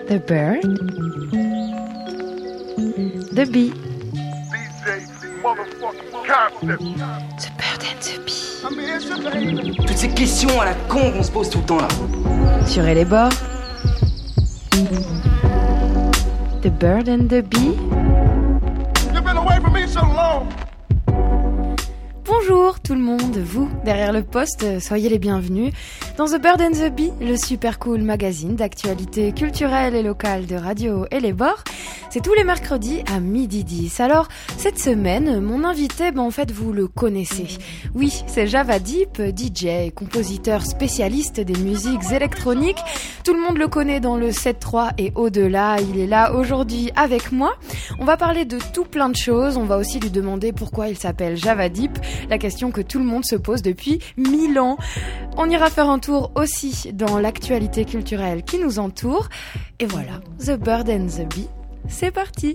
The bird, the bee, the bird and the bee. Toutes ces questions à la con qu'on se pose tout le temps là. Sur et les bords, the bird and the bee. You've been away from me so long. Bonjour tout le monde, vous, derrière le poste, soyez les bienvenus dans The Bird and the Bee, le super cool magazine d'actualité culturelle et locale de Radio et les bords. C'est tous les mercredis à 12h10. Alors, cette semaine, mon invité, en fait, vous le connaissez. Oui, c'est Javadip, DJ et compositeur spécialiste des musiques électroniques. Tout le monde le connaît dans le 7-3 et au-delà. Il est là aujourd'hui avec moi. On va parler de tout plein de choses. On va aussi lui demander pourquoi il s'appelle Javadip. La question que tout le monde se pose depuis 1000 ans. On ira faire un tour aussi dans l'actualité culturelle qui nous entoure. Et voilà, The Bird and the Bee, c'est parti.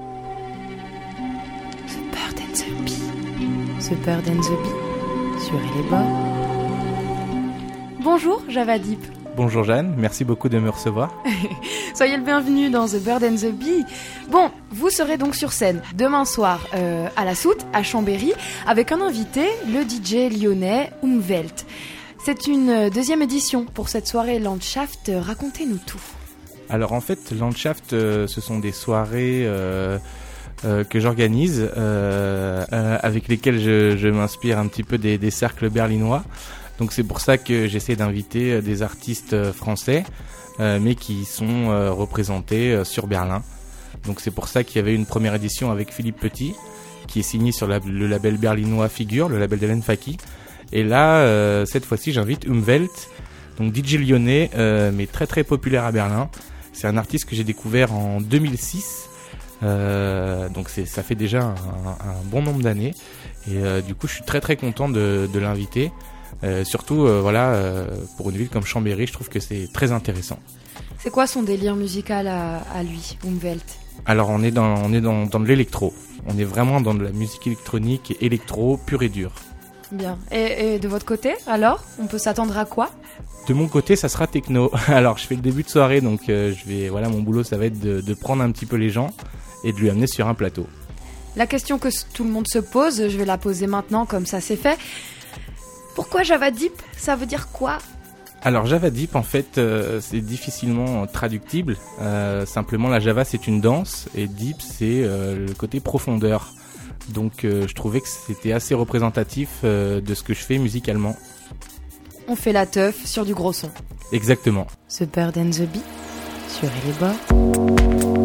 The Bird and the Bee, The Bird and the Bee, sur les bords. Bonjour Javadip. Bonjour Jeanne, merci beaucoup de me recevoir. Soyez le bienvenu dans The Bird and the Bee. Bon, vous serez donc sur scène demain soir à la Soute, à Chambéry, avec un invité, le DJ lyonnais Umwelt. C'est une deuxième édition pour cette soirée Landschaft. Racontez-nous tout. Alors en fait, Landschaft, ce sont des soirées que j'organise, avec lesquelles je m'inspire un petit peu des cercles berlinois. Donc c'est pour ça que j'essaie d'inviter des artistes français, mais qui sont représentés sur Berlin. Donc c'est pour ça qu'il y avait une première édition avec Philippe Petit, qui est signé sur le label berlinois Figure, le label d'Hélène Faki. Et là, cette fois-ci, j'invite Umwelt, donc DJ lyonnais, mais très très populaire à Berlin. C'est un artiste que j'ai découvert en 2006, donc ça fait déjà un bon nombre d'années. Et du coup, je suis très très content de l'inviter. Surtout, pour une ville comme Chambéry, je trouve que c'est très intéressant. C'est quoi son délire musical à lui, Umwelt ? Alors, on est dans de l'électro. On est vraiment dans de la musique électronique et électro pure et dure. Bien. Et de votre côté, alors, on peut s'attendre à quoi ? De mon côté, ça sera techno. Alors, je fais le début de soirée, donc mon boulot, ça va être de prendre un petit peu les gens et de lui amener sur un plateau. La question que tout le monde se pose, je vais la poser maintenant, comme ça c'est fait. Pourquoi Javadip ? Ça veut dire quoi ? Alors Javadip, en fait, c'est difficilement traductible. Simplement, la Java, c'est une danse et Deep, c'est le côté profondeur. Donc, je trouvais que c'était assez représentatif de ce que je fais musicalement. On fait la teuf sur du gros son. Exactement. The Bird and the Bee, sur les bords.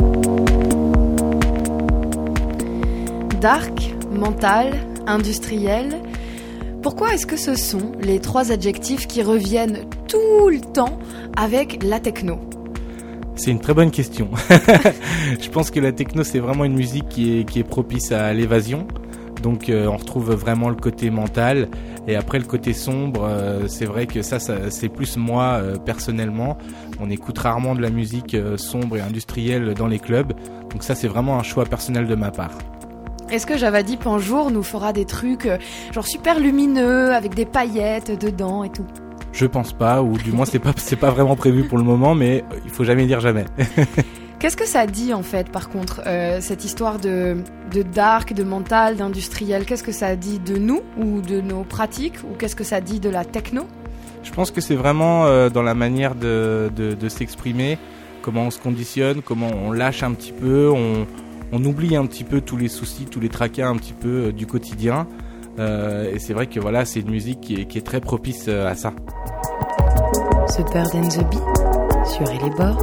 Dark, mental, industriel. Pourquoi est-ce que ce sont les trois adjectifs qui reviennent tout le temps avec la techno ? C'est une très bonne question. Je pense que la techno, c'est vraiment une musique qui est propice à l'évasion. Donc on retrouve vraiment le côté mental. Et après le côté sombre, c'est vrai que ça c'est plus moi personnellement. On écoute rarement de la musique sombre et industrielle dans les clubs. Donc ça, c'est vraiment un choix personnel de ma part. Est-ce que Javadip un jour nous fera des trucs genre super lumineux avec des paillettes dedans et tout ? Je pense pas, ou du moins c'est pas vraiment prévu pour le moment, mais il faut jamais dire jamais. Qu'est-ce que ça dit en fait par contre, cette histoire de dark, de mental, d'industriel ? Qu'est-ce que ça dit de nous ou de nos pratiques, ou qu'est-ce que ça dit de la techno ? Je pense que c'est vraiment dans la manière de s'exprimer, comment on se conditionne, comment on lâche un petit peu, on oublie un petit peu tous les soucis, tous les tracas un petit peu du quotidien. Et c'est vrai que voilà, c'est une musique qui est très propice à ça. The Bird and the Bee, sur les bords.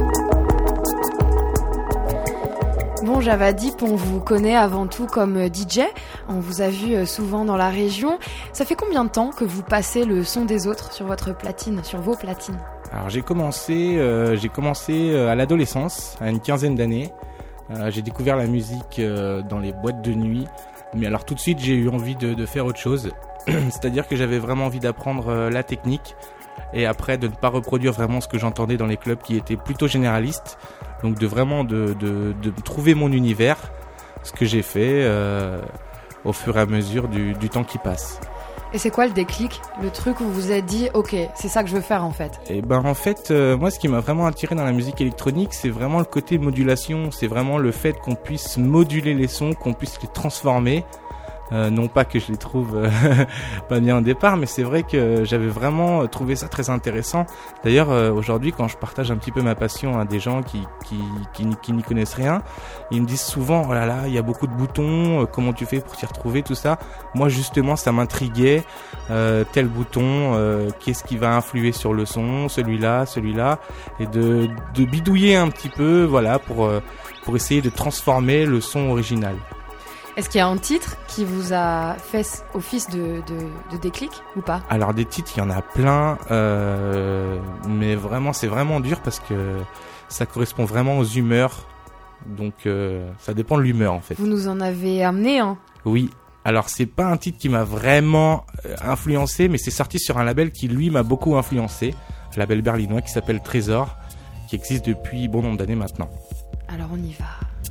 Bon, Javadip, on vous connaît avant tout comme DJ. On vous a vu souvent dans la région. Ça fait combien de temps que vous passez le son des autres sur votre platine, sur vos platines ? Alors j'ai commencé à l'adolescence, à une quinzaine d'années. J'ai découvert la musique dans les boîtes de nuit, mais alors tout de suite j'ai eu envie de faire autre chose, c'est-à-dire que j'avais vraiment envie d'apprendre la technique et après de ne pas reproduire vraiment ce que j'entendais dans les clubs qui étaient plutôt généralistes, donc de trouver mon univers, ce que j'ai fait au fur et à mesure du temps qui passe. Et c'est quoi le déclic, le truc où vous vous êtes dit, ok, c'est ça que je veux faire en fait? Et ben en fait, moi ce qui m'a vraiment attiré dans la musique électronique, c'est vraiment le côté modulation, c'est vraiment le fait qu'on puisse moduler les sons, qu'on puisse les transformer. Non pas que je les trouve pas bien au départ, mais c'est vrai que j'avais vraiment trouvé ça très intéressant. D'ailleurs, aujourd'hui, quand je partage un petit peu ma passion à des gens qui n'y connaissent rien, ils me disent souvent, oh là là, il y a beaucoup de boutons, comment tu fais pour t'y retrouver, tout ça. Moi, justement, ça m'intriguait, tel bouton, qu'est-ce qui va influer sur le son, celui-là, et de bidouiller un petit peu, voilà, pour essayer de transformer le son original. Est-ce qu'il y a un titre qui vous a fait office de déclic ou pas? Alors des titres, il y en a plein, mais vraiment c'est vraiment dur parce que ça correspond vraiment aux humeurs, donc ça dépend de l'humeur en fait. Vous nous en avez amené un? Oui, alors c'est pas un titre qui m'a vraiment influencé, mais c'est sorti sur un label qui lui m'a beaucoup influencé, un label berlinois qui s'appelle Trésor, qui existe depuis bon nombre d'années maintenant. Alors on y va.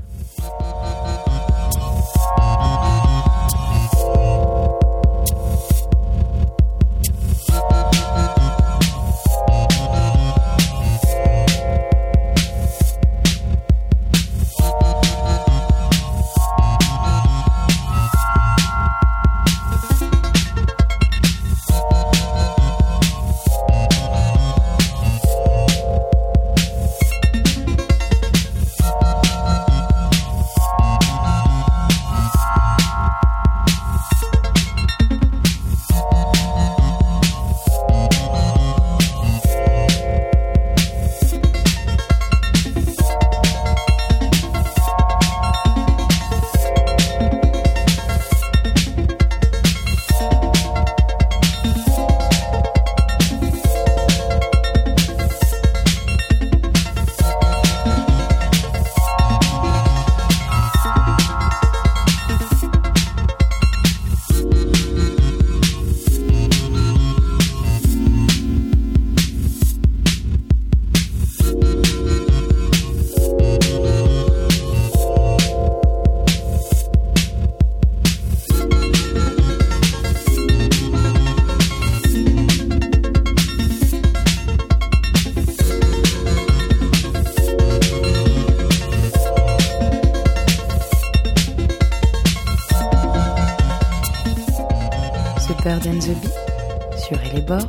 Bird and the Bee sur Et les bords.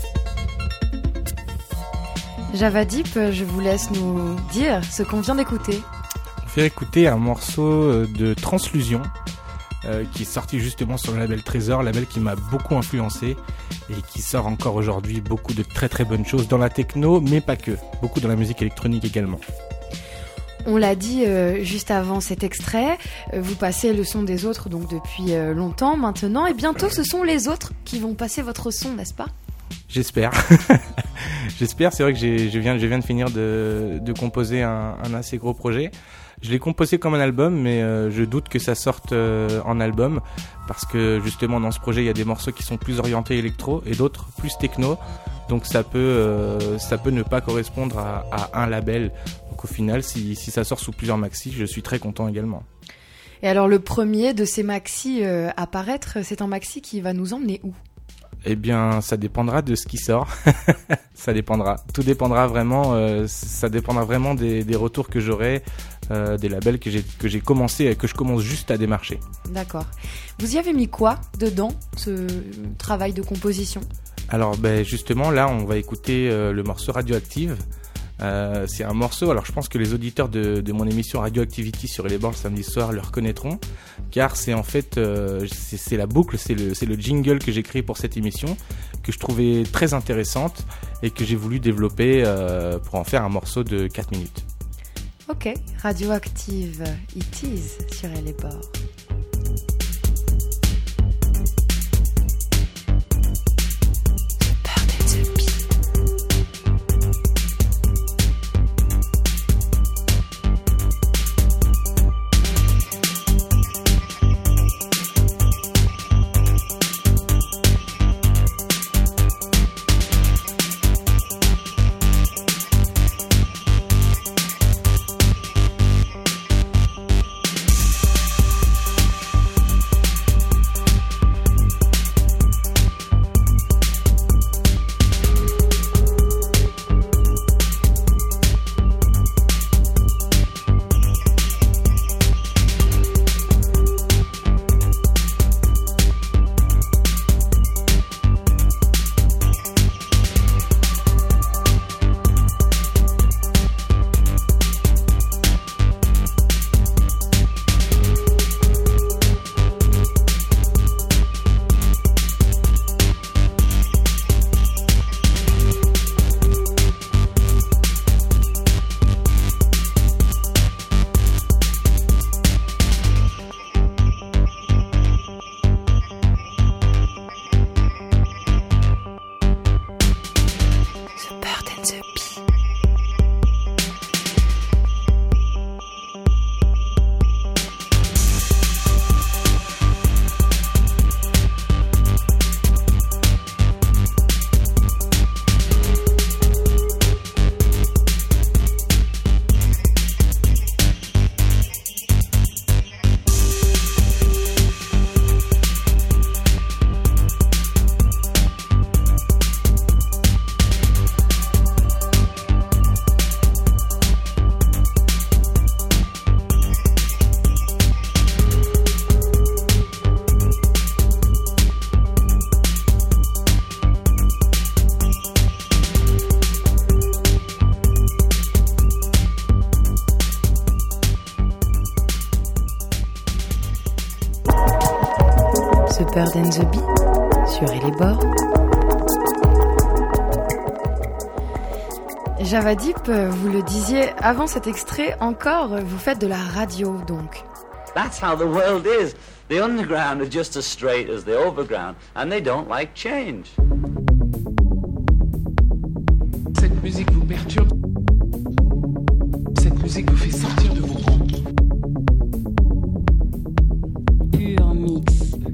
Java Deep, je vous laisse nous dire ce qu'on vient d'écouter. On fait écouter un morceau de Translusion qui est sorti justement sur le label Trésor, label qui m'a beaucoup influencé et qui sort encore aujourd'hui beaucoup de très très bonnes choses dans la techno, mais pas que, beaucoup dans la musique électronique également. On l'a dit juste avant cet extrait, vous passez le son des autres donc depuis longtemps maintenant, et bientôt ce sont les autres qui vont passer votre son, n'est-ce pas ? J'espère. J'espère, c'est vrai que je viens de finir de composer un assez gros projet. Je l'ai composé comme un album, mais je doute que ça sorte en album, parce que justement dans ce projet il y a des morceaux qui sont plus orientés électro et d'autres plus techno, donc ça peut ne pas correspondre à un label. Donc au final, si ça sort sous plusieurs maxis, je suis très content également. Et alors le premier de ces maxis à paraître, c'est un maxi qui va nous emmener où ? Eh bien, ça dépendra de ce qui sort. Ça dépendra. Tout dépendra vraiment. Ça dépendra vraiment des retours que j'aurai, des labels que j'ai commencé, que je commence juste à démarcher. D'accord. Vous y avez mis quoi dedans, ce travail de composition ? Alors, justement, là, on va écouter le morceau Radioactive. C'est un morceau, alors je pense que les auditeurs de mon émission Radioactivity sur les bords le samedi soir le reconnaîtront, car c'est en fait c'est la boucle, c'est le jingle que j'ai créé pour cette émission, que je trouvais très intéressante et que j'ai voulu développer pour en faire un morceau de 4 minutes. Ok, Radioactive It Is sur les bords. Bird and the Bee sur Et les bords. Javadip, vous le disiez avant cet extrait, encore, vous faites de la radio donc. That's how the world is. The underground are just as straight as the overground, and they don't like change. Cette musique vous perturbe. Cette musique vous fait sortir de vos rangs. Pur mix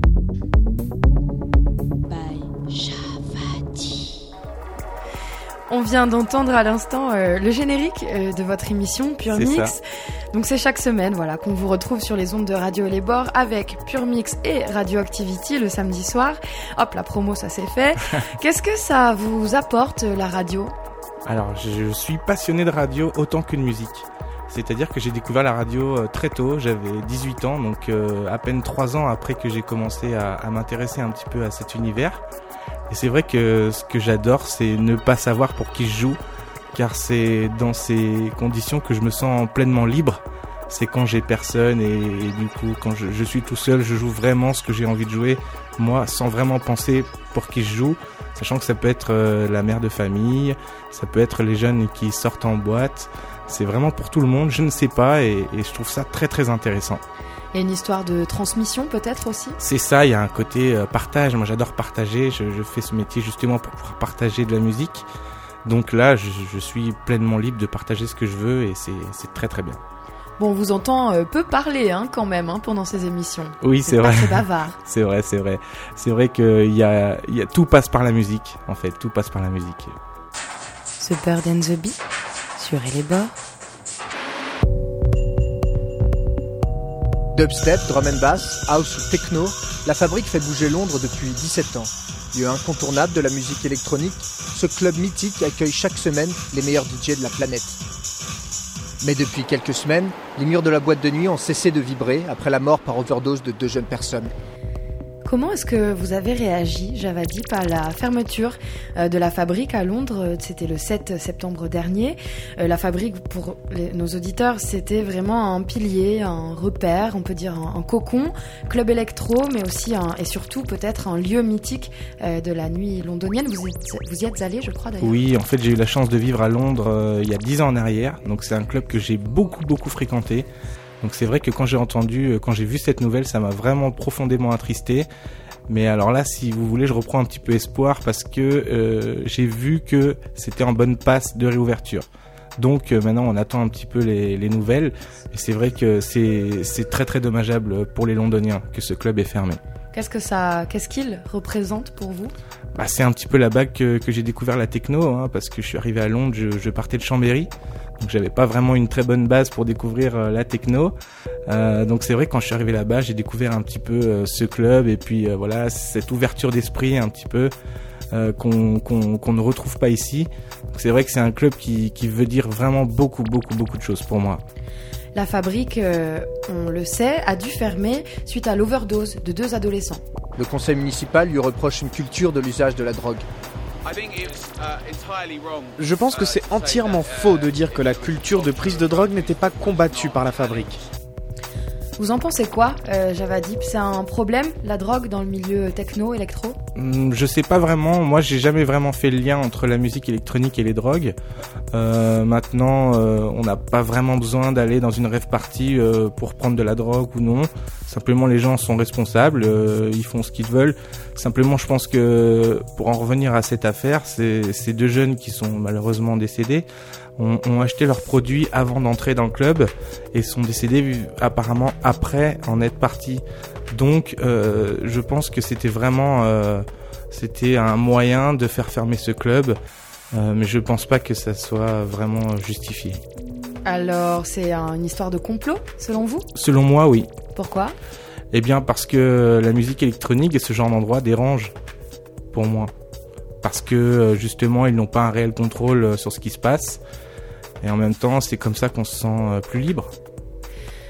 by Javadi. On vient d'entendre à l'instant le générique de votre émission Pur C'est Mix. ça. Donc c'est chaque semaine qu'on vous retrouve sur les ondes de Radio Les Bords avec Pur Mix et Radioactivity le samedi soir. Hop, la promo, ça c'est fait. Qu'est-ce que ça vous apporte, la radio ? Alors, je suis passionné de radio autant qu'une musique. C'est-à-dire que j'ai découvert la radio très tôt, j'avais 18 ans, donc à peine 3 ans après que j'ai commencé à m'intéresser un petit peu à cet univers. Et c'est vrai que ce que j'adore, c'est ne pas savoir pour qui je joue, car c'est dans ces conditions que je me sens pleinement libre. C'est quand j'ai personne et du coup, quand je suis tout seul, je joue vraiment ce que j'ai envie de jouer, moi, sans vraiment penser pour qui je joue, sachant que ça peut être la mère de famille, ça peut être les jeunes qui sortent en boîte. C'est vraiment pour tout le monde, je ne sais pas, et je trouve ça très très intéressant. Il y a une histoire de transmission peut-être aussi ? C'est ça, il y a un côté partage, moi j'adore partager, je fais ce métier justement pour pouvoir partager de la musique. Donc là, je suis pleinement libre de partager ce que je veux et c'est très très bien. Bon, on vous entend peu parler quand même pendant ces émissions. Oui, c'est vrai. C'est bavard. C'est vrai. C'est vrai que tout passe par la musique, en fait, tout passe par la musique. The Bird and the Bee sur Et les bords. Dubstep, drum and bass, house ou techno, la Fabrique fait bouger Londres depuis 17 ans. Lieu incontournable de la musique électronique, ce club mythique accueille chaque semaine les meilleurs DJ de la planète. Mais depuis quelques semaines, les murs de la boîte de nuit ont cessé de vibrer après la mort par overdose de 2 jeunes personnes. Comment est-ce que vous avez réagi, Javadip, à la fermeture de la Fabrique à Londres ? C'était le 7 septembre dernier. La Fabrique, pour nos auditeurs, c'était vraiment un pilier, un repère, on peut dire un cocon, club électro, mais aussi et surtout peut-être un lieu mythique de la nuit londonienne. Vous y êtes allé, je crois, d'ailleurs ? Oui, en fait, j'ai eu la chance de vivre à Londres il y a 10 ans en arrière. Donc c'est un club que j'ai beaucoup fréquenté. Donc c'est vrai que quand j'ai vu cette nouvelle, ça m'a vraiment profondément attristé. Mais alors là, si vous voulez, je reprends un petit peu espoir parce que j'ai vu que c'était en bonne passe de réouverture. Donc maintenant, on attend un petit peu les nouvelles. Et c'est vrai que c'est très très dommageable pour les Londoniens que ce club est fermé. Qu'est-ce qu'il représente pour vous ? C'est un petit peu là-bas que j'ai découvert la techno, parce que je suis arrivé à Londres, je partais de Chambéry. Donc j'avais pas vraiment une très bonne base pour découvrir la techno. Donc c'est vrai que quand je suis arrivé là-bas, j'ai découvert un petit peu ce club et puis voilà, cette ouverture d'esprit un petit peu qu'on ne retrouve pas ici. Donc c'est vrai que c'est un club qui veut dire vraiment beaucoup de choses pour moi. La Fabrique, on le sait, a dû fermer suite à l'overdose de 2 adolescents. Le conseil municipal lui reproche une culture de l'usage de la drogue. Je pense que c'est entièrement faux de dire que la culture de prise de drogue n'était pas combattue par la Fabrique. Vous en pensez quoi, Javadip ? C'est un problème, la drogue, dans le milieu techno, électro ? Je sais pas vraiment. Moi, j'ai jamais vraiment fait le lien entre la musique électronique et les drogues. Maintenant, on n'a pas vraiment besoin d'aller dans une rave party pour prendre de la drogue ou non. Simplement, les gens sont responsables, ils font ce qu'ils veulent. Simplement, je pense que pour en revenir à cette affaire, ces 2 jeunes qui sont malheureusement décédés ont acheté leurs produits avant d'entrer dans le club et sont décédés apparemment après en être partis. Donc je pense que c'était vraiment c'était un moyen de faire fermer ce club, mais je pense pas que ça soit vraiment justifié. Alors c'est une histoire de complot selon vous ? Selon moi, oui. Pourquoi ? Eh bien parce que la musique électronique et ce genre d'endroit dérange pour moi. Parce que justement ils n'ont pas un réel contrôle sur ce qui se passe et en même temps c'est comme ça qu'on se sent plus libre.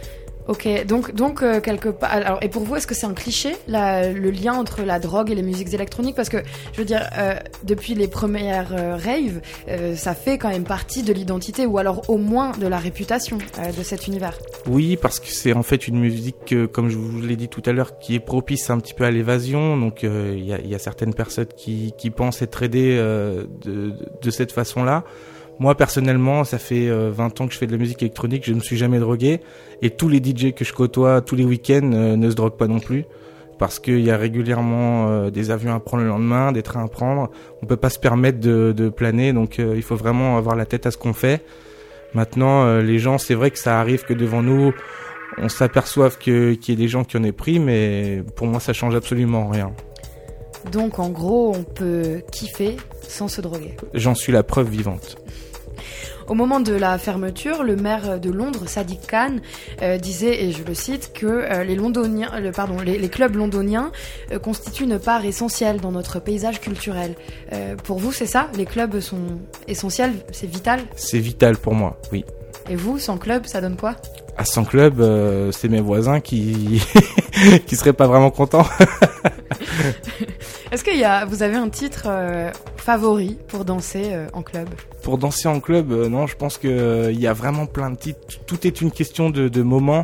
Ok, donc quelque part. Alors, et pour vous, est-ce que c'est un cliché, le lien entre la drogue et les musiques électroniques? Parce que, je veux dire, depuis les premières raves, ça fait quand même partie de l'identité, ou alors au moins de la réputation de cet univers. Oui, parce que c'est en fait une musique, comme je vous l'ai dit tout à l'heure, qui est propice un petit peu à l'évasion. Donc, il y a certaines personnes qui pensent être aidées de cette façon-là. Moi, personnellement, ça fait 20 ans que je fais de la musique électronique, je ne me suis jamais drogué. Et tous les DJ que je côtoie tous les week-ends ne se droguent pas non plus. Parce qu'il y a régulièrement des avions à prendre le lendemain, des trains à prendre. On peut pas se permettre de planer, donc il faut vraiment avoir la tête à ce qu'on fait. Maintenant, les gens, c'est vrai que ça arrive que devant nous, on s'aperçoive qu'il y ait des gens qui en aient pris, mais pour moi, ça change absolument rien. Donc, en gros, on peut kiffer sans se droguer. J'en suis la preuve vivante. Au moment de la fermeture, le maire de Londres, Sadiq Khan, disait, et je le cite, que les clubs londoniens constituent une part essentielle dans notre paysage culturel. Pour vous, c'est ça? Les clubs sont essentiels? C'est vital? C'est vital pour moi, oui. Et vous, sans club, ça donne quoi? À sans club, c'est mes voisins qui qui seraient pas vraiment contents. Est-ce que vous avez un titre favori pour danser en club? Pour danser en club, non, je pense qu'il y a vraiment plein de titres. Tout est une question de moment.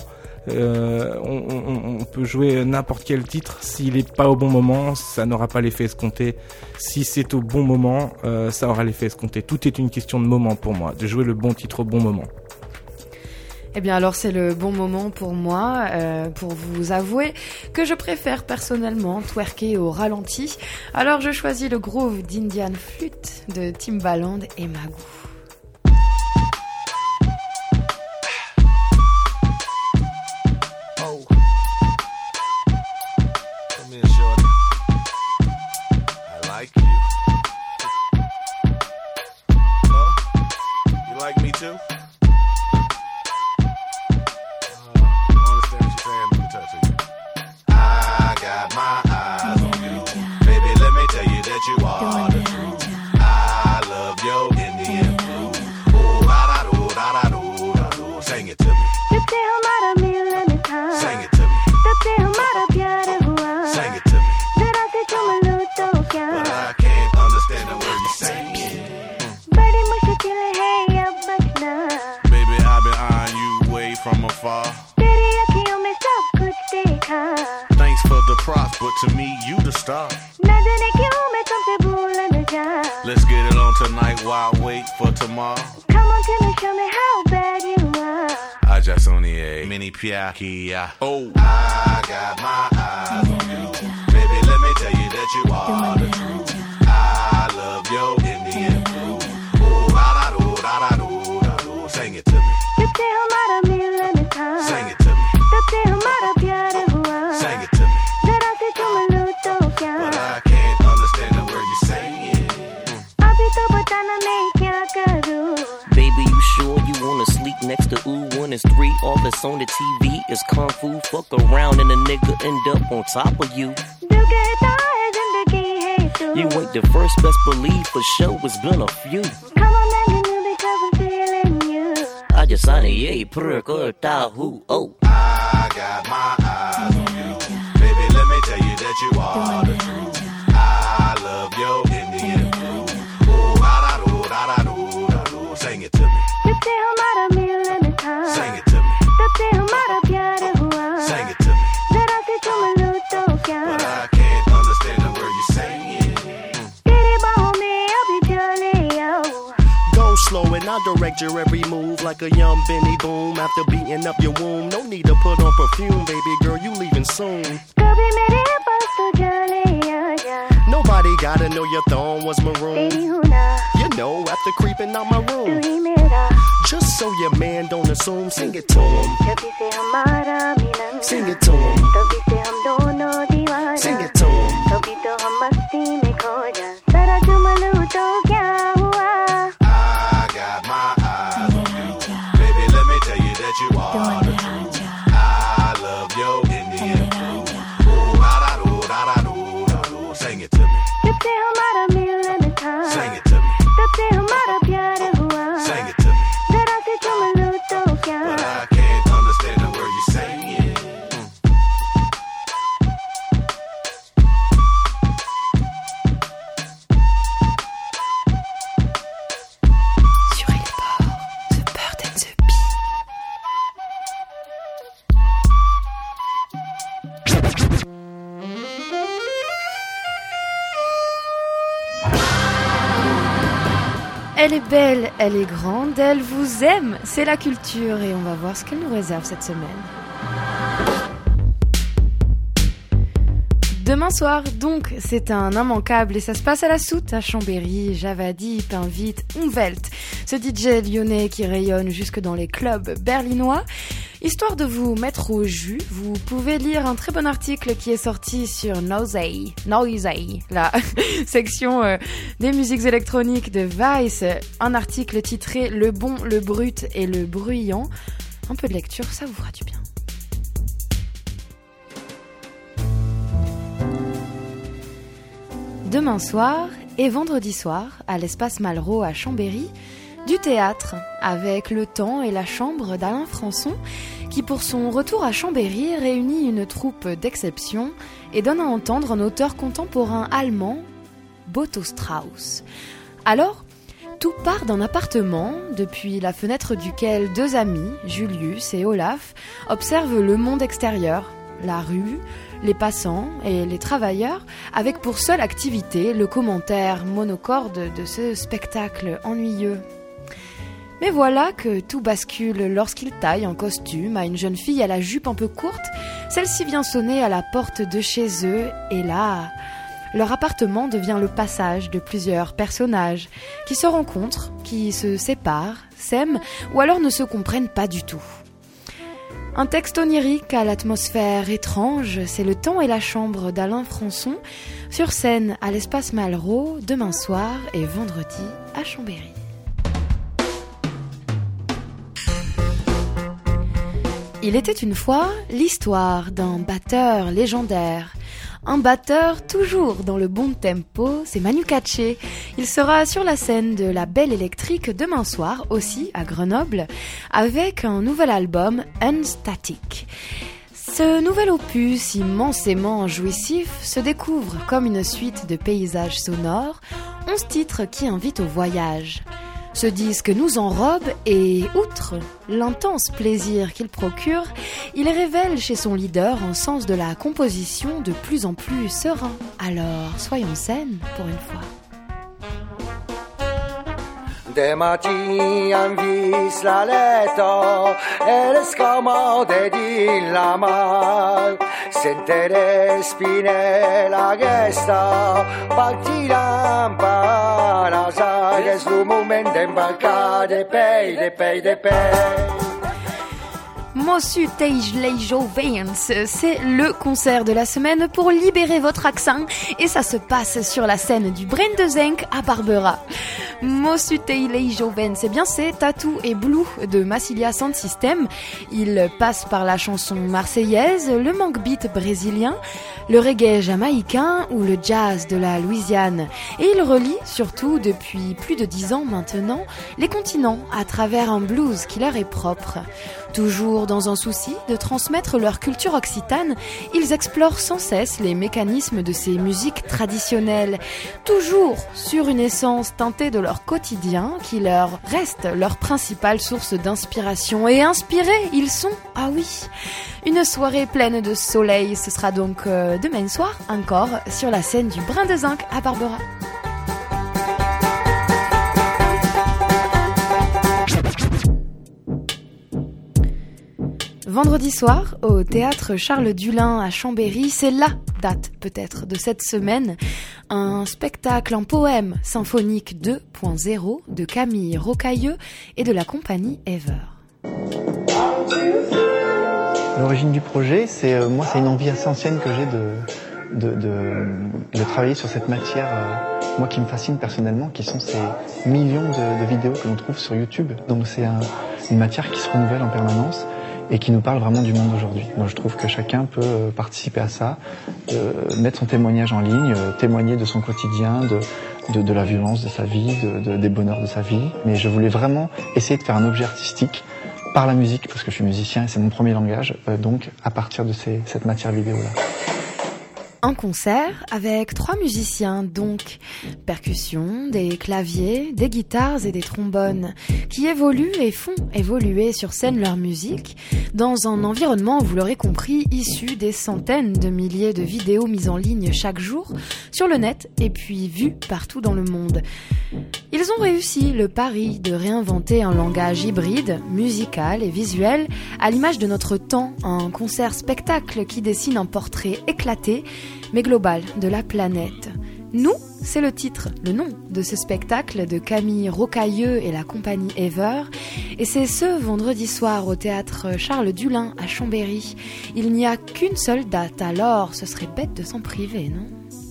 On peut jouer n'importe quel titre. S'il n'est pas au bon moment, ça n'aura pas l'effet escompté. Si c'est au bon moment, ça aura l'effet escompté. Tout est une question de moment pour moi, de jouer le bon titre au bon moment. Eh bien alors c'est le bon moment pour moi, pour vous avouer que je préfère personnellement twerker au ralenti. Alors je choisis le groove d'Indian Flute de Timbaland et Magoo. Oh, I got my eyes on you. Baby, let me tell you that you are the truth. I love your Indian food. Oh, da-da-do, sing it to me. Sing it to me. Sing it to me. But I can't understand the word you're saying. Baby, you sure you wanna sleep next to Ooh 1 is 3? All that's on the TV is kung fu. Fuck around and a nigga end up on top of you. You ain't the first, best believe for sure it's been a few. I just signed a yay, who? Oh, I got my eyes on you. Baby, let me tell you that you are the truth. I love your Indian food. Oh, da-da-do, sing it to me. Sing it to me. Sing it to me. But I can't understand the word you're saying. Go slow and I'll direct your every move like a young Benny Boom. After beating up your womb, no need to put on perfume, baby girl, you leaving soon. Nobody gotta know your thorn was maroon. You know, after creeping out my room. Just so your man don't assume, sing it to him. Sing it to him. Sing it to him. I got my eyes on you. Baby, let me tell you that you are the truth. I love your Indian food. Oh, da-da-do, sing it to me. Sing it to me. Sing it to me. But I can't understand the word you're saying. Elle est belle, elle est grande, elle vous aime. C'est la culture et on va voir ce qu'elle nous réserve cette semaine. Demain soir, donc, c'est un immanquable et ça se passe à la Soute, à Chambéry. Javadi invite Umwelt, ce DJ lyonnais qui rayonne jusque dans les clubs berlinois. Histoire de vous mettre au jus, vous pouvez lire un très bon article qui est sorti sur Noisey, la section des musiques électroniques de Vice. Un article titré « Le bon, le brut et le bruyant ». Un peu de lecture, ça vous fera du bien. Demain soir et vendredi soir, à l'espace Malraux à Chambéry, du théâtre avec Le Temps et la Chambre d'Alain Françon, qui pour son retour à Chambéry réunit une troupe d'exception et donne à entendre un auteur contemporain allemand, Boto Strauss. Alors, tout part d'un appartement, depuis la fenêtre duquel deux amis, Julius et Olaf, observent le monde extérieur, la rue, les passants et les travailleurs, avec pour seule activité le commentaire monocorde de ce spectacle ennuyeux. Mais voilà que tout bascule lorsqu'il taille en costume à une jeune fille à la jupe un peu courte. Celle-ci vient sonner à la porte de chez eux et là, leur appartement devient le passage de plusieurs personnages qui se rencontrent, qui se séparent, s'aiment ou alors ne se comprennent pas du tout. Un texte onirique à l'atmosphère étrange, c'est Le Temps et la Chambre d'Alain Françon, sur scène à l'espace Malraux, demain soir et vendredi à Chambéry. Il était une fois l'histoire d'un batteur légendaire. Un batteur toujours dans le bon tempo, c'est Manu Katché. Il sera sur la scène de la Belle Électrique demain soir, aussi à Grenoble, avec un nouvel album, Unstatic. Ce nouvel opus immensément jouissif se découvre comme une suite de paysages sonores, 11 titres qui invitent au voyage. Ce disque nous enrobe et, outre l'intense plaisir qu'il procure, il révèle chez son leader un sens de la composition de plus en plus serein. Alors, soyons zen pour une fois. De mattina han vist la letto e le scomode di la mar. Sentere spine la gesta, partiran para sagues lu moment d'embarcar de pay. Mossu Teij Leijo Vans, c'est le concert de la semaine pour libérer votre accent et ça se passe sur la scène du Brain de Zenk à Barbera. Mossu Teij Leijo Vans, c'est bien c'est Tattoo et Blue de Massilia Sound System. Il passe par la chanson marseillaise, le mangue beat brésilien, le reggae jamaïcain ou le jazz de la Louisiane. Et il relie, surtout depuis plus de 10 ans maintenant, les continents à travers un blues qui leur est propre. Toujours dans un souci de transmettre leur culture occitane, ils explorent sans cesse les mécanismes de ces musiques traditionnelles, toujours sur une essence teintée de leur quotidien qui leur reste leur principale source d'inspiration. Et inspirés, ils sont, ah oui, une soirée pleine de soleil. Ce sera donc demain soir encore sur la scène du Brin de Zinc à Barbera. Vendredi soir, au théâtre Charles Dulin à Chambéry, c'est la date peut-être de cette semaine, un spectacle en poème symphonique 2.0 de Camille Rocailleux et de la compagnie Ever. L'origine du projet, c'est une envie assez ancienne que j'ai de travailler sur cette matière, moi qui me fascine personnellement, qui sont ces millions de vidéos que l'on trouve sur YouTube. Donc c'est une matière qui se renouvelle en permanence et qui nous parle vraiment du monde d'aujourd'hui. Donc je trouve que chacun peut participer à ça, mettre son témoignage en ligne, témoigner de son quotidien, de la violence de sa vie, des bonheurs de sa vie. Mais je voulais vraiment essayer de faire un objet artistique par la musique, parce que je suis musicien et c'est mon premier langage, donc à partir de cette matière vidéo-là. Un concert avec 3 musiciens, donc percussion, des claviers, des guitares et des trombones, qui évoluent et font évoluer sur scène leur musique dans un environnement, vous l'aurez compris, issu des centaines de milliers de vidéos mises en ligne chaque jour sur le net et puis vues partout dans le monde. Ils ont réussi le pari de réinventer un langage hybride, musical et visuel, à l'image de notre temps, un concert-spectacle qui dessine un portrait éclaté, mais global, de la planète. Nous, c'est le titre, le nom de ce spectacle de Camille Rocailleux et la compagnie Ever. Et c'est ce vendredi soir au théâtre Charles Dulin à Chambéry. Il n'y a qu'une seule date, alors ce serait bête de s'en priver, non ?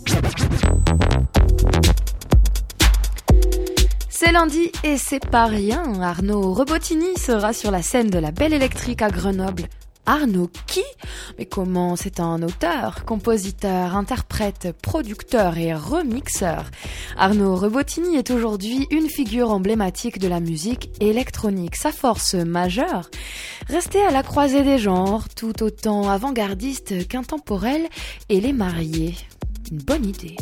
C'est lundi et c'est pas rien. Arnaud Rebottini sera sur la scène de la Belle Électrique à Grenoble. Arnaud qui ? Mais comment ? C'est un auteur, compositeur, interprète, producteur et remixeur. Arnaud Rebottini est aujourd'hui une figure emblématique de la musique électronique. Sa force majeure ? Rester à la croisée des genres, tout autant avant-gardiste qu'intemporel, et les marier. Une bonne idée.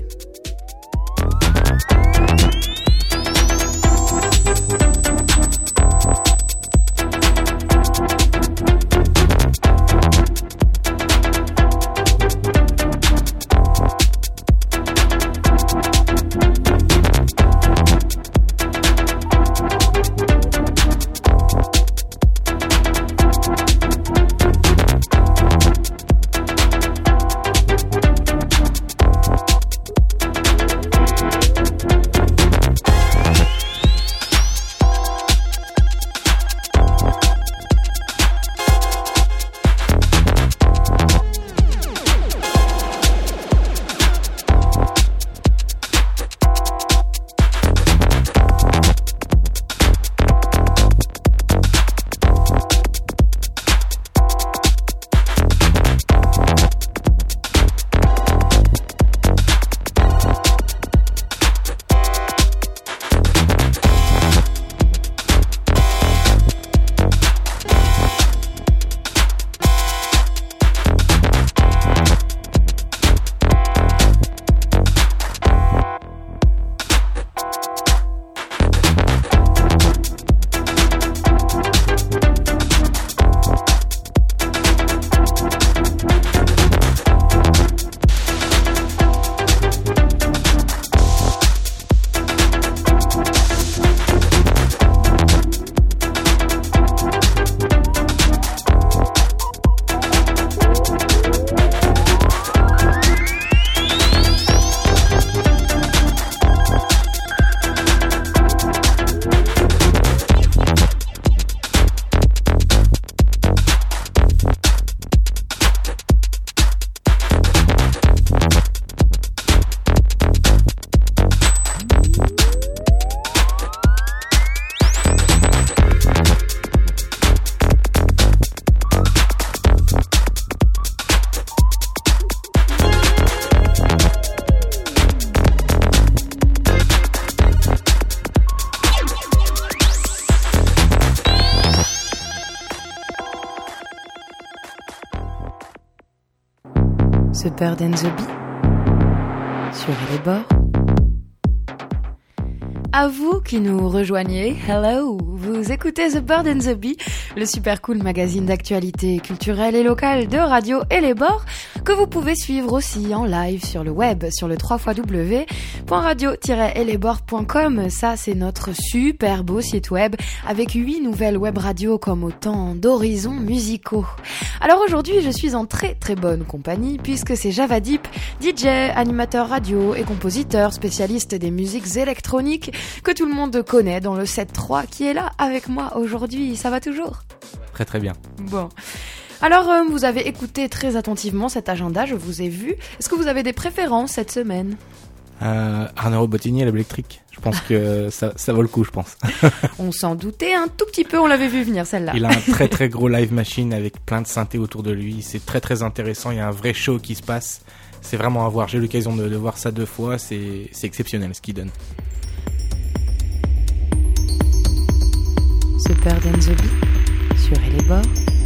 The Bird and the Bee sur les bords. À vous qui nous rejoignez, hello, vous écoutez The Bird and the Bee, le super cool magazine d'actualité culturelle et locale de Radio et les bords, que vous pouvez suivre aussi en live sur le web, sur le www.radio-elesbords.com. Ça, c'est notre super beau site web avec 8 nouvelles web radios comme autant d'horizons musicaux. Alors aujourd'hui, je suis en très très bonne compagnie puisque c'est Javadip, DJ, animateur radio et compositeur spécialiste des musiques électroniques que tout le monde connaît dans le 7-3 qui est là avec moi aujourd'hui. Ça va toujours ? Très très bien. Bon. Alors, vous avez écouté très attentivement cet agenda, je vous ai vu. Est-ce que vous avez des préférences cette semaine ? Arnaud Rebottini à la Belle Électrique. Je pense que ça vaut le coup, je pense. On s'en doutait un tout petit peu, on l'avait vu venir celle-là. Il a un très très gros live machine avec plein de synthés autour de lui. C'est très très intéressant, il y a un vrai show qui se passe. C'est vraiment à voir. J'ai eu l'occasion de voir ça 2 fois, c'est exceptionnel ce qu'il donne. The Bird and the Bee sur les bords.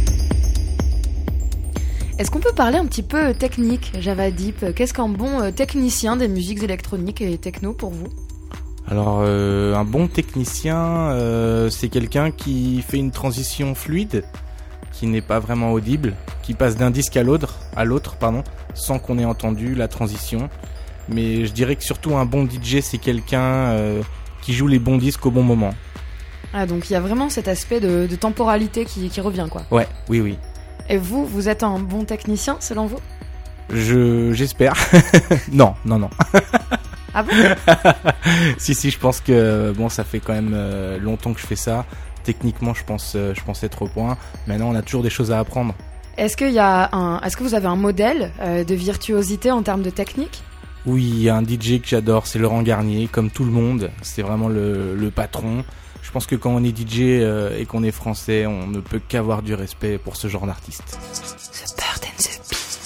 Est-ce qu'on peut parler un petit peu technique, Javadip ? Qu'est-ce qu'un bon technicien des musiques électroniques et techno pour vous ? Alors, un bon technicien, c'est quelqu'un qui fait une transition fluide, qui n'est pas vraiment audible, qui passe d'un disque à l'autre, sans qu'on ait entendu la transition. Mais je dirais que surtout un bon DJ, c'est quelqu'un qui joue les bons disques au bon moment. Ah, donc il y a vraiment cet aspect de temporalité qui revient, quoi. Ouais, oui. Et vous êtes un bon technicien, selon vous ? J'espère. Non. Ah bon ? Si, je pense que ça fait quand même longtemps que je fais ça. Techniquement, je pense être au point. Maintenant, on a toujours des choses à apprendre. Est-ce que vous avez un modèle de virtuosité en termes de technique ? Oui, il y a un DJ que j'adore, c'est Laurent Garnier, comme tout le monde. C'est vraiment le patron. Je pense que quand on est DJ et qu'on est français, on ne peut qu'avoir du respect pour ce genre d'artiste. The Bird and the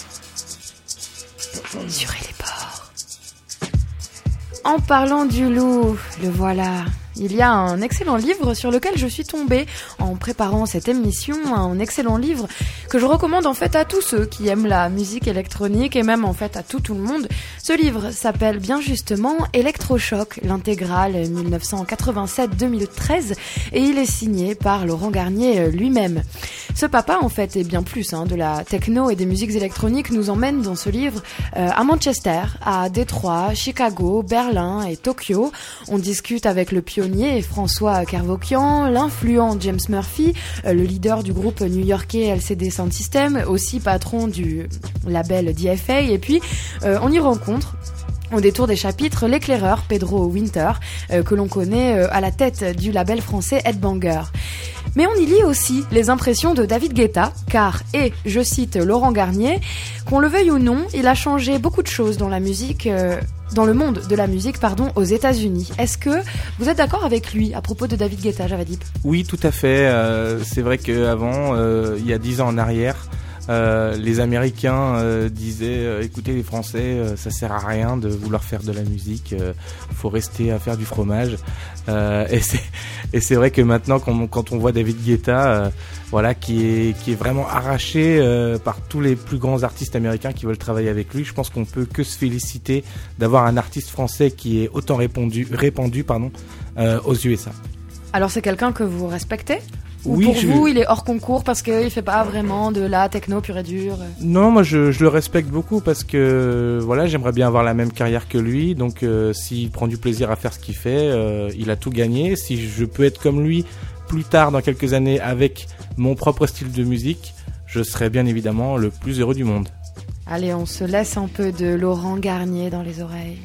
Bee. Sur les bords. En parlant du loup, le voilà. Il y a un excellent livre sur lequel je suis tombée en préparant cette émission, un excellent livre que je recommande en fait à tous ceux qui aiment la musique électronique et même en fait à tout le monde. Ce livre s'appelle bien justement Electrochoc, l'intégrale 1987-2013 et il est signé par Laurent Garnier lui-même. Ce papa en fait et bien plus de la techno et des musiques électroniques nous emmène dans ce livre à Manchester, à Détroit, Chicago, Berlin et Tokyo. On discute avec le pionnier François Kervokian, l'influent James Murphy, le leader du groupe new-yorkais LCD Sound System, aussi patron du label DFA, et puis on y rencontre au détour des chapitres l'éclaireur Pedro Winter, que l'on connaît à la tête du label français Headbanger. Mais on y lit aussi les impressions de David Guetta, car, et je cite Laurent Garnier, qu'on le veuille ou non, il a changé beaucoup de choses dans la musique, dans le monde de la musique, aux États-Unis. Est-ce que vous êtes d'accord avec lui à propos de David Guetta, Javadip ? Oui, tout à fait. C'est vrai qu'avant, il y a 10 ans en arrière, les Américains disaient écoutez les Français, ça sert à rien de vouloir faire de la musique, faut rester à faire du fromage. Et c'est vrai que maintenant quand on voit David Guetta qui est vraiment arraché par tous les plus grands artistes américains qui veulent travailler avec lui, je pense qu'on peut que se féliciter d'avoir un artiste français qui est autant répandu aux USA. Alors c'est quelqu'un que vous respectez ? Ou oui, pour vous, il est hors concours parce qu'il fait pas vraiment de la techno pure et dure ? Non, moi je le respecte beaucoup parce que j'aimerais bien avoir la même carrière que lui. Donc s'il prend du plaisir à faire ce qu'il fait, il a tout gagné. Si je peux être comme lui plus tard dans quelques années avec mon propre style de musique, je serai bien évidemment le plus heureux du monde. Allez, on se laisse un peu de Laurent Garnier dans les oreilles.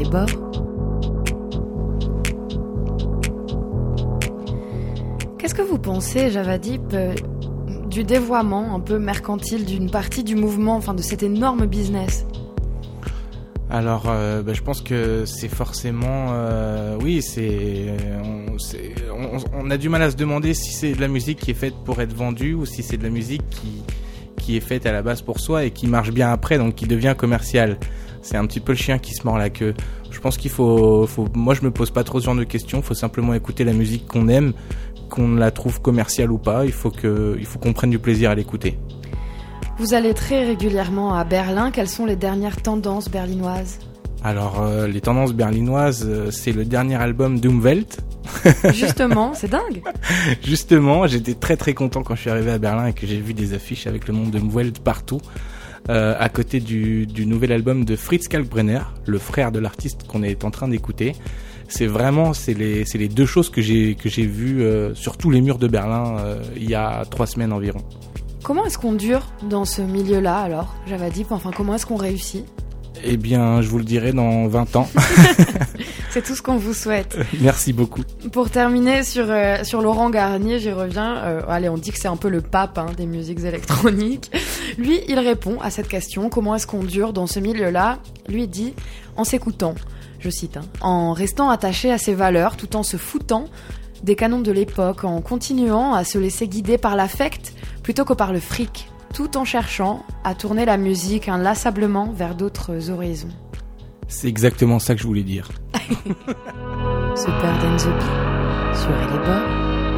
les bords. Qu'est-ce que vous pensez, Javadip, du dévoiement un peu mercantile d'une partie du mouvement, enfin de cet énorme business ? Alors, je pense que c'est forcément, oui, on a du mal à se demander si c'est de la musique qui est faite pour être vendue ou si c'est de la musique qui est faite à la base pour soi et qui marche bien après, donc qui devient commerciale. C'est un petit peu le chien qui se mord la queue. Je pense qu'il faut, moi je me pose pas trop ce genre de questions. Il faut simplement écouter la musique qu'on aime, qu'on la trouve commerciale ou pas. Il faut qu'on prenne du plaisir à l'écouter. Vous allez très régulièrement à Berlin. Quelles sont les dernières tendances berlinoises ? Alors, les tendances berlinoises, c'est le dernier album d'Umwelt. Justement, c'est dingue. Justement, j'étais très très content quand je suis arrivé à Berlin et que j'ai vu des affiches avec le nom d'Umwelt partout. À côté du nouvel album de Fritz Kalkbrenner, le frère de l'artiste qu'on est en train d'écouter. C'est les deux choses que j'ai vues sur tous les murs de Berlin il y a 3 semaines environ. Comment est-ce qu'on dure dans ce milieu-là alors, Javadip ? Enfin, comment est-ce qu'on réussit ? Eh bien, je vous le dirai dans 20 ans. C'est tout ce qu'on vous souhaite. Merci beaucoup. Pour terminer sur Laurent Garnier, j'y reviens. Allez, on dit que c'est un peu le pape des musiques électroniques. Lui, il répond à cette question. Comment est-ce qu'on dure dans ce milieu-là ? Lui dit en s'écoutant, je cite, en restant attaché à ses valeurs tout en se foutant des canons de l'époque, en continuant à se laisser guider par l'affect plutôt que par le fric, tout en cherchant à tourner la musique inlassablement vers d'autres horizons. C'est exactement ça que je voulais dire. The Bird and the Bee sur les bords.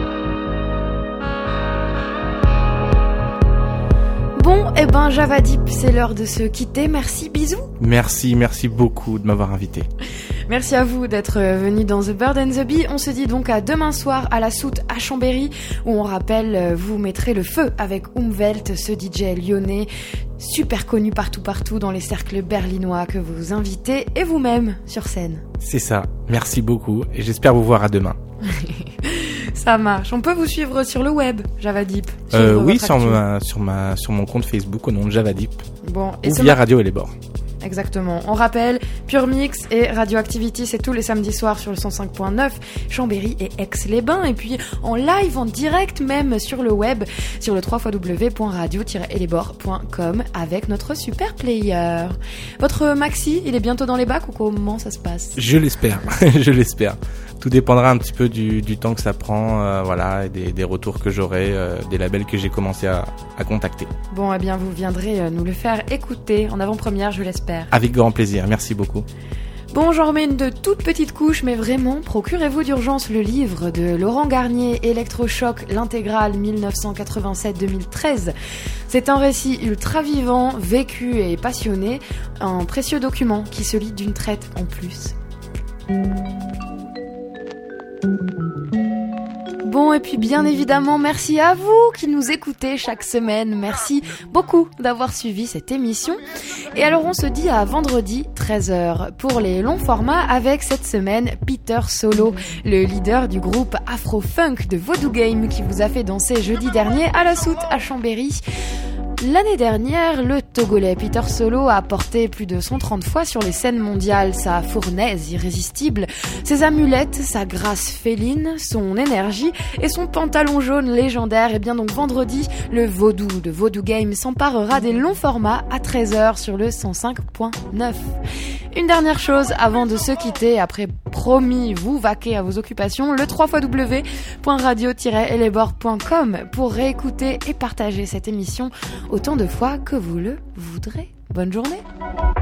Bon, Javadip, c'est l'heure de se quitter. Merci, bisous. Merci beaucoup de m'avoir invité. Merci à vous d'être venus dans The Bird and the Bee. On se dit donc à demain soir à la Soute à Chambéry, où on rappelle, vous mettrez le feu avec Umwelt, ce DJ lyonnais super connu partout dans les cercles berlinois que vous invitez et vous-même sur scène. C'est ça. Merci beaucoup et j'espère vous voir à demain. Ça marche. On peut vous suivre sur le web, Javadip. Oui, sur mon compte Facebook au nom de Javadip. Bon, ou via Radio et les bords. Exactement. On rappelle, Pure Mix et Radioactivity, c'est tous les samedis soirs sur le 105.9, Chambéry et Aix-les-Bains. Et puis en live, en direct même sur le web, sur le www.radio-et-les-bords.com avec notre super player. Votre maxi, il est bientôt dans les bacs ou comment ça se passe ? Je l'espère. Je l'espère. Tout dépendra un petit peu du temps que ça prend, voilà, et des retours que j'aurai, des labels que j'ai commencé à contacter. Bon, vous viendrez nous le faire écouter en avant-première, je l'espère. Avec grand plaisir, merci beaucoup. Bon, j'en remets une de toute petite couche, mais vraiment, procurez-vous d'urgence le livre de Laurent Garnier, Électrochoc, l'intégrale 1987-2013. C'est un récit ultra vivant, vécu et passionné, un précieux document qui se lit d'une traite en plus. Bon, et puis bien évidemment, merci à vous qui nous écoutez chaque semaine. Merci beaucoup d'avoir suivi cette émission. Et alors, on se dit à vendredi 13h pour les longs formats avec cette semaine Peter Solo, le leader du groupe Afro-Funk de Voodoo Game qui vous a fait danser jeudi dernier à la Soute à Chambéry. L'année dernière, le Togolais Peter Solo a porté plus de 130 fois sur les scènes mondiales sa fournaise irrésistible, ses amulettes, sa grâce féline, son énergie et son pantalon jaune légendaire. Et bien donc vendredi, le Vaudou de Voodoo Game s'emparera des longs formats à 13h sur le 105.9. Une dernière chose avant de se quitter, après promis vous vaquer à vos occupations, le www.radio-et-les-bords.com pour réécouter et partager cette émission autant de fois que vous le voudrez. Bonne journée.